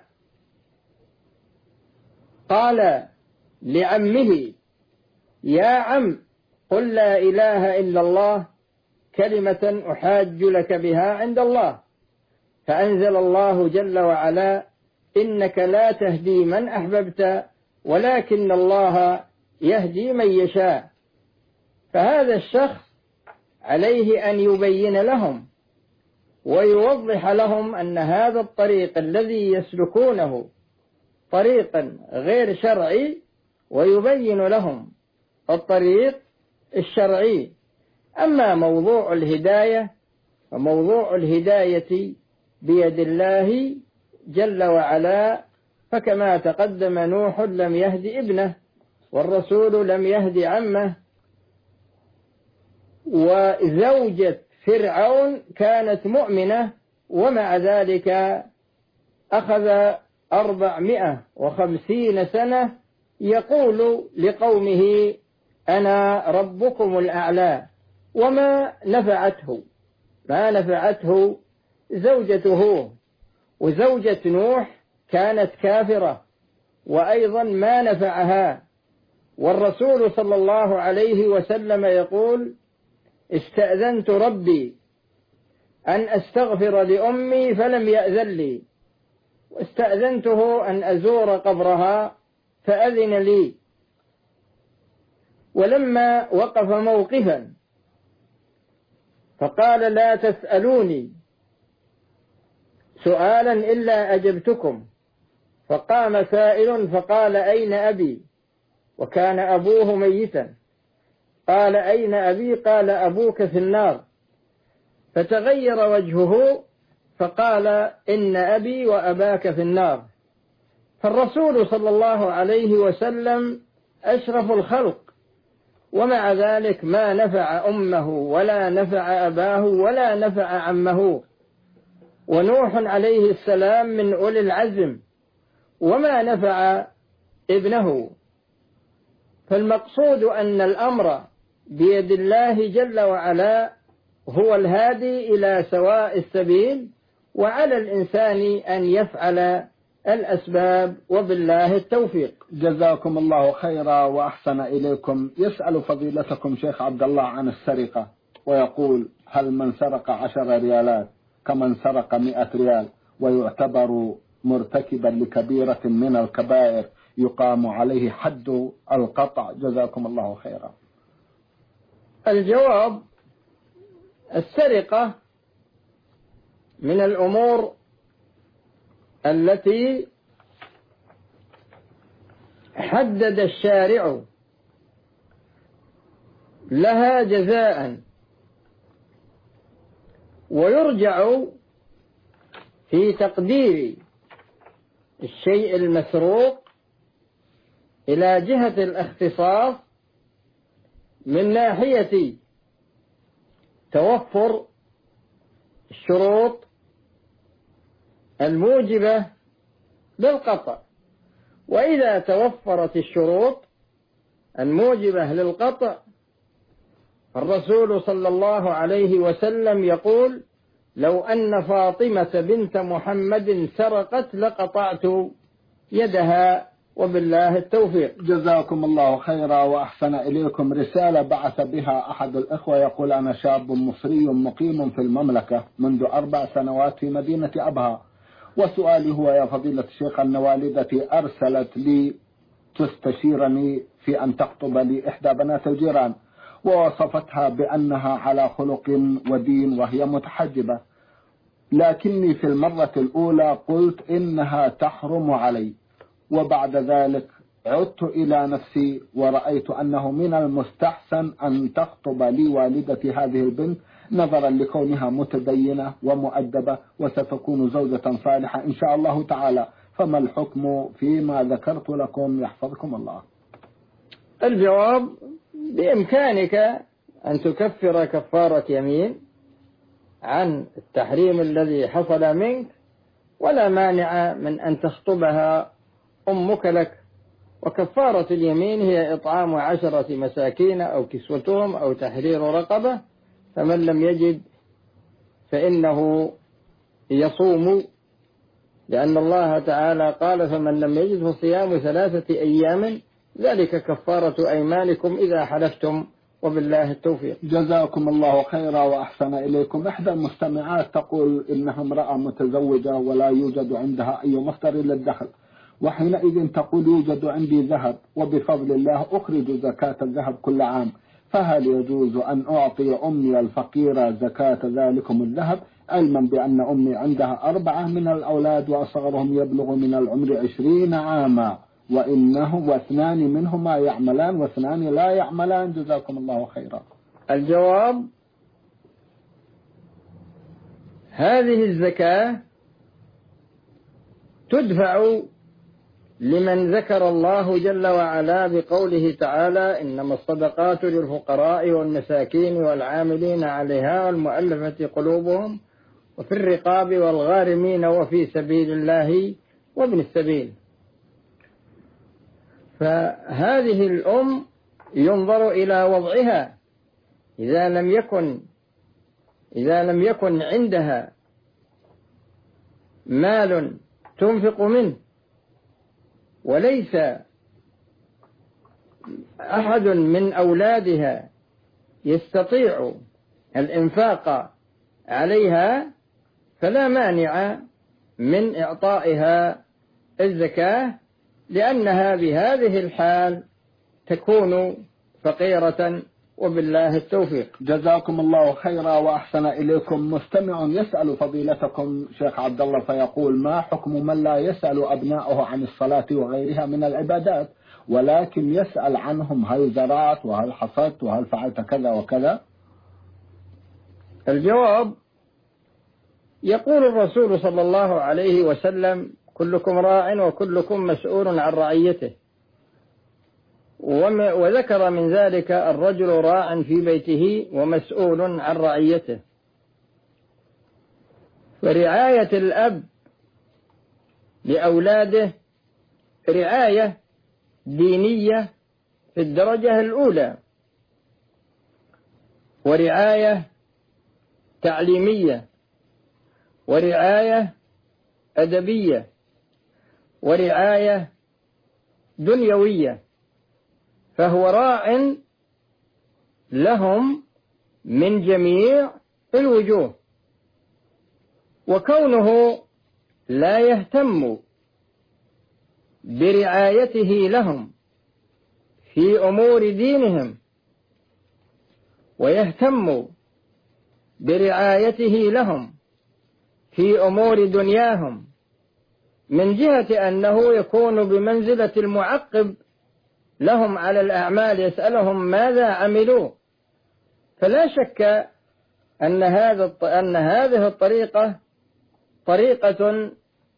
قال لعمه يا عم قل لا إله إلا الله كلمة أحاج لك بها عند الله، فأنزل الله جل وعلا إنك لا تهدي من أحببت ولكن الله يهدي من يشاء. فهذا الشخص عليه أن يبين لهم ويوضح لهم أن هذا الطريق الذي يسلكونه طريقا غير شرعي، ويبين لهم الطريق الشرعي. أما موضوع الهداية فموضوع الهداية بيد الله جل وعلا، فكما تقدم نوح لم يهد ابنه والرسول لم يهد عمه، وزوجة فرعون كانت مؤمنة ومع ذلك أخذ 450 سنة يقول لقومه أنا ربكم الأعلى، وما نفعته زوجته وزوجة نوح كانت كافرة وأيضا ما نفعها، والرسول صلى الله عليه وسلم يقول: استأذنت ربي أن أستغفر لأمي فلم يأذن لي، واستأذنته أن أزور قبرها فأذن لي. ولما وقف موقفا فقال: لا تسألوني سؤالا إلا أجبتكم. فقام سائل فقال: أين أبي؟ وكان أبوه ميتا. قال: أين أبي؟ قال: أبوك في النار. فتغير وجهه فقال: إن أبي وأباك في النار. فالرسول صلى الله عليه وسلم أشرف الخلق، ومع ذلك ما نفع أمه ولا نفع أباه ولا نفع عمه. ونوح عليه السلام من أولي العزم وما نفع ابنه. فالمقصود أن الأمر بيد الله جل وعلا، هو الهادي إلى سواء السبيل، وعلى الإنسان أن يفعل الأسباب، وبالله التوفيق. جزاكم الله خيرا وأحسن إليكم. يسأل فضيلتكم شيخ عبد الله عن السرقة، ويقول: هل من سرق 10 ريالات كمن سرق 100 ريال ويعتبر مرتكبا لكبيرة من الكبائر يقام عليه حد القطع؟ جزاكم الله خيرا. الجواب: السرقة من الأمور التي حدد الشارع لها جزاء، ويرجع في تقدير الشيء المسروق إلى جهة الاختصاص من ناحية توفر الشروط الموجبة للقطع. وإذا توفرت الشروط الموجبة للقطع، الرسول صلى الله عليه وسلم يقول: لو أن فاطمة بنت محمد سرقت لقطعت يدها، وبالله التوفيق. جزاكم الله خيرا وأحسن إليكم. رسالة بعث بها أحد الإخوة يقول: أنا شاب مصري مقيم في المملكة منذ 4 سنوات في مدينة أبها، وسؤالي هو: يا فضيلة الشيخ، أن والدتي أرسلت لي تستشيرني في أن تخطب لي إحدى بنات الجيران، ووصفتها بأنها على خلق ودين وهي متحجبة، لكني في المرة الأولى قلت إنها تحرم علي، وبعد ذلك عدت إلى نفسي ورأيت أنه من المستحسن أن تخطب لي والدتي هذه البنت، نظرا لكونها متدينة ومؤدبة وستكون زوجة صالحة إن شاء الله تعالى، فما الحكم فيما ذكرت لكم يحفظكم الله؟ الجواب: بإمكانك أن تكفر كفارة يمين عن التحريم الذي حصل منك، ولا مانع من أن تخطبها أمك لك. وكفارة اليمين هي إطعام 10 مساكين أو كسوتهم أو تحرير رقبة، فمن لم يجد فإنه يصوم، لأن الله تعالى قال: فمن لم يجد فصيام 3 أيام ذلك كفارة أيمانكم إذا حلفتم، وبالله التوفيق. جزاكم الله خيرا وأحسن إليكم. إحدى المستمعات تقول إنها امرأة متزوجة ولا يوجد عندها أي مصدر للدخل، وحينئذ تقول: يوجد عندي ذهب وبفضل الله أخرج زكاة الذهب كل عام، فهل يجوز أن أعطي أمي الفقيرة زكاة ذلكم الذهب، علما بأن أمي عندها 4 من الأولاد وأصغرهم يبلغ من العمر 20 عاما، وإنه 2 منهما يعملان و2 لا يعملان؟ جزاكم الله خيرا. الجواب: هذه الزكاة تدفع لمن ذكر الله جل وعلا بقوله تعالى: إنما الصدقات للفقراء والمساكين والعاملين عليها والمؤلفة قلوبهم وفي الرقاب والغارمين وفي سبيل الله وابن السبيل. فهذه الأم ينظر إلى وضعها، إذا لم يكن عندها مال تنفق منه، وليس أحد من أولادها يستطيع الإنفاق عليها، فلا مانع من إعطائها الزكاة، لأنها بهذه الحال تكون فقيرة، وبالله التوفيق. جزاكم الله خيرا وأحسن إليكم. مستمع يسأل فضيلتكم شيخ عبد الله فيقول: ما حكم من لا يسأل أبنائه عن الصلاة وغيرها من العبادات، ولكن يسأل عنهم هل زرعت وهل حصدت وهل فعلت كذا وكذا؟ الجواب: يقول الرسول صلى الله عليه وسلم: كلكم راع وكلكم مسؤول عن رعيته، وذكر من ذلك الرجل راع في بيته ومسؤول عن رعيته. فرعاية الأب لأولاده رعاية دينية في الدرجة الأولى، ورعاية تعليمية، ورعاية أدبية، ورعاية دنيوية، فهو راع لهم من جميع الوجوه. وكونه لا يهتم برعايته لهم في أمور دينهم، ويهتم برعايته لهم في أمور دنياهم، من جهة أنه يكون بمنزلة المعقب لهم على الأعمال، يسألهم ماذا عملوا، فلا شك أن هذه الطريقة طريقة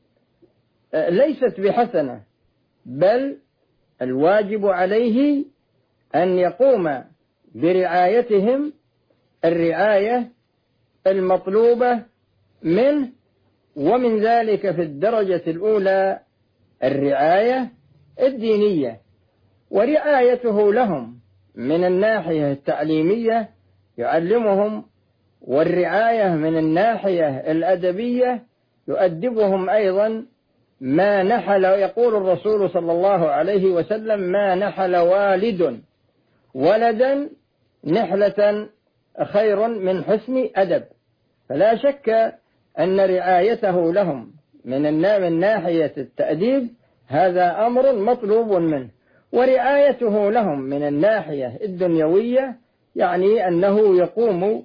ليست بحسنة، بل الواجب عليه أن يقوم برعايتهم الرعاية المطلوبة منه، ومن ذلك في الدرجة الأولى الرعاية الدينية، ورعايته لهم من الناحية التعليمية يعلمهم، والرعاية من الناحية الأدبية يؤدبهم أيضا. ما نحل، يقول الرسول صلى الله عليه وسلم: ما نحل والد ولدا نحلة خير من حسن أدب. فلا شك أن رعايته لهم من ناحية التأديب هذا أمر مطلوب منه، ورعايته لهم من الناحية الدنيوية يعني أنه يقوم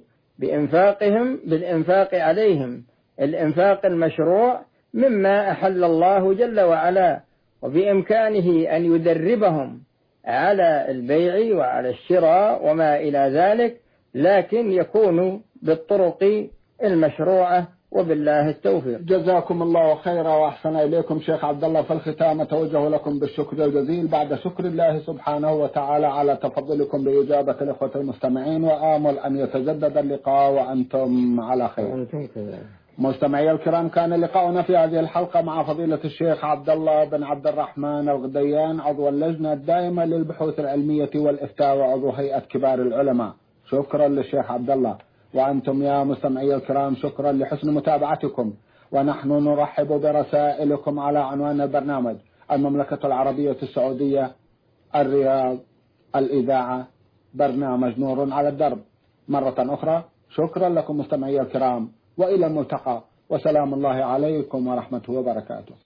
بالإنفاق عليهم الإنفاق المشروع مما أحل الله جل وعلا، وبإمكانه أن يدربهم على البيع وعلى الشراء وما إلى ذلك، لكن يكون بالطرق المشروعة، وبالله التوفيق. جزاكم الله خيرا وأحسن إليكم شيخ عبد الله. في الختام أتوجه لكم بالشكر الجزيل بعد شكر الله سبحانه وتعالى على تفضلكم بإجابة الإخوة المستمعين، وآمل أن يتجدد اللقاء وأنتم على خير. مستمعي الكرام، كان لقاؤنا في هذه الحلقة مع فضيلة الشيخ عبد الله بن عبد الرحمن الغديان، عضو اللجنة الدائمة للبحوث العلمية والإفتاء وعضو هيئة كبار العلماء. شكرا للشيخ عبد الله. وأنتم يا مستمعي الكرام شكرا لحسن متابعتكم، ونحن نرحب برسائلكم على عنوان البرنامج: المملكة العربية السعودية، الرياض، الإذاعة، برنامج نور على الدرب. مرة أخرى شكرا لكم مستمعي الكرام، وإلى الملتقى، وسلام الله عليكم ورحمته وبركاته.